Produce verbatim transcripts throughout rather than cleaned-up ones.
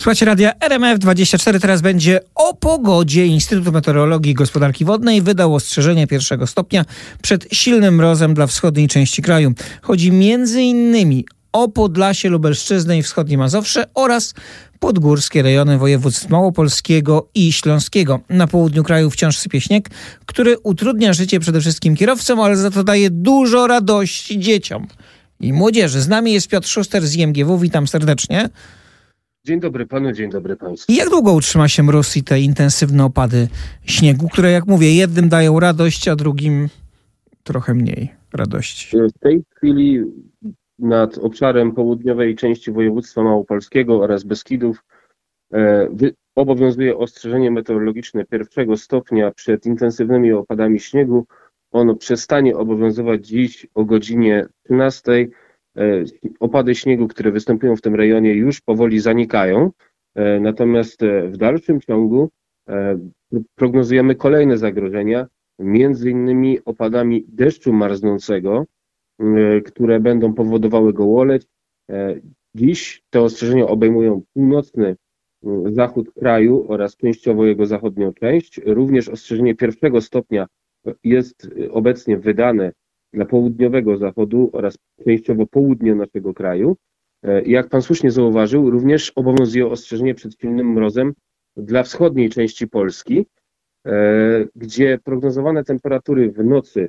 Słuchajcie radia R M F dwadzieścia cztery, teraz będzie o pogodzie. Instytut Meteorologii i Gospodarki Wodnej wydał ostrzeżenie pierwszego stopnia przed silnym mrozem dla wschodniej części kraju. Chodzi między innymi o Podlasie, Lubelszczyznę i wschodnie Mazowsze oraz podgórskie rejony województw małopolskiego i śląskiego. Na południu kraju wciąż sypie śnieg, który utrudnia życie przede wszystkim kierowcom, ale za to daje dużo radości dzieciom i młodzieży. Z nami jest Piotr Szuster z I M G W. Witam serdecznie. Dzień dobry panu, dzień dobry państwu. I jak długo utrzyma się mróz i te intensywne opady śniegu, które, jak mówię, jednym dają radość, a drugim trochę mniej radości? W tej chwili nad obszarem południowej części województwa małopolskiego oraz Beskidów e, wy, obowiązuje ostrzeżenie meteorologiczne pierwszego stopnia przed intensywnymi opadami śniegu. Ono przestanie obowiązywać dziś o godzinie trzynastej. Opady śniegu, które występują w tym rejonie, już powoli zanikają. Natomiast w dalszym ciągu prognozujemy kolejne zagrożenia, między innymi opadami deszczu marznącego, które będą powodowały gołoleć. Dziś te ostrzeżenia obejmują północny zachód kraju oraz częściowo jego zachodnią część. Również ostrzeżenie pierwszego stopnia jest obecnie wydane dla południowego zachodu oraz częściowo południa naszego kraju. Jak pan słusznie zauważył, również obowiązuje ostrzeżenie przed silnym mrozem dla wschodniej części Polski, gdzie prognozowane temperatury w nocy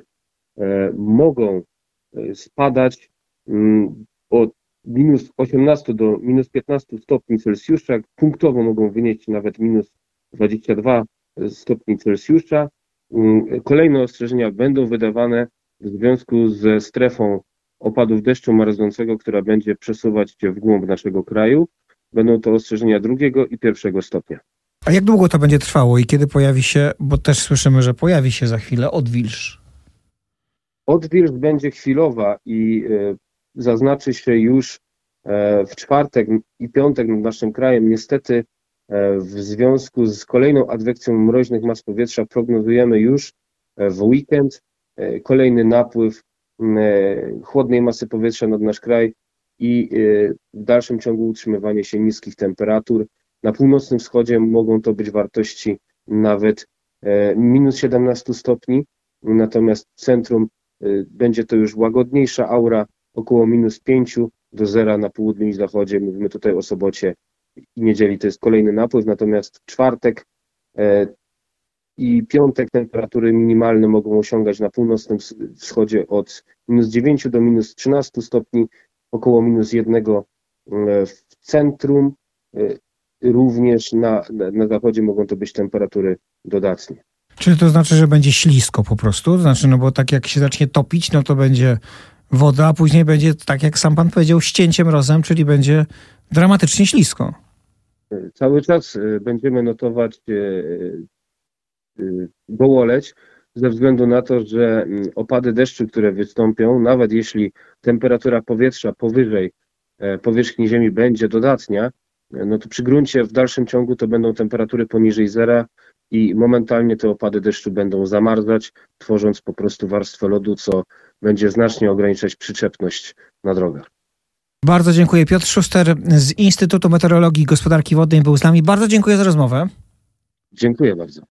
mogą spadać od minus osiemnaście do minus piętnaście stopni Celsjusza, punktowo mogą wynieść nawet minus dwadzieścia dwa stopni Celsjusza. Kolejne ostrzeżenia będą wydawane w związku ze strefą opadów deszczu marznącego, która będzie przesuwać się w głąb naszego kraju. Będą to ostrzeżenia drugiego i pierwszego stopnia. A jak długo to będzie trwało i kiedy pojawi się, bo też słyszymy, że pojawi się za chwilę odwilż? Odwilż będzie chwilowa i e, zaznaczy się już e, w czwartek i piątek nad naszym krajem. Niestety e, w związku z kolejną adwekcją mroźnych mas powietrza prognozujemy już e, w weekend kolejny napływ chłodnej masy powietrza nad nasz kraj i w dalszym ciągu utrzymywanie się niskich temperatur. Na północnym wschodzie mogą to być wartości nawet minus siedemnaście stopni, natomiast w centrum będzie to już łagodniejsza aura, około minus pięć do zera na południu i zachodzie. Mówimy tutaj o sobocie i niedzieli, to jest kolejny napływ, natomiast czwartek i piątek temperatury minimalne mogą osiągać na północnym wschodzie od minus dziewięć do minus trzynaście stopni, około minus jeden w centrum. Również na, na, na zachodzie mogą to być temperatury dodatnie. Czyli to znaczy, że będzie ślisko po prostu? To znaczy, no bo tak jak się zacznie topić, no to będzie woda, a później będzie, tak jak sam pan powiedział, ścięcie mrozem, czyli będzie dramatycznie ślisko. Cały czas będziemy notować gołoleć ze względu na to, że opady deszczu, które wystąpią, nawet jeśli temperatura powietrza powyżej powierzchni ziemi będzie dodatnia, no to przy gruncie w dalszym ciągu to będą temperatury poniżej zera i momentalnie te opady deszczu będą zamarzać, tworząc po prostu warstwę lodu, co będzie znacznie ograniczać przyczepność na drogach. Bardzo dziękuję. Piotr Szuster z Instytutu Meteorologii i Gospodarki Wodnej był z nami. Bardzo dziękuję za rozmowę. Dziękuję bardzo.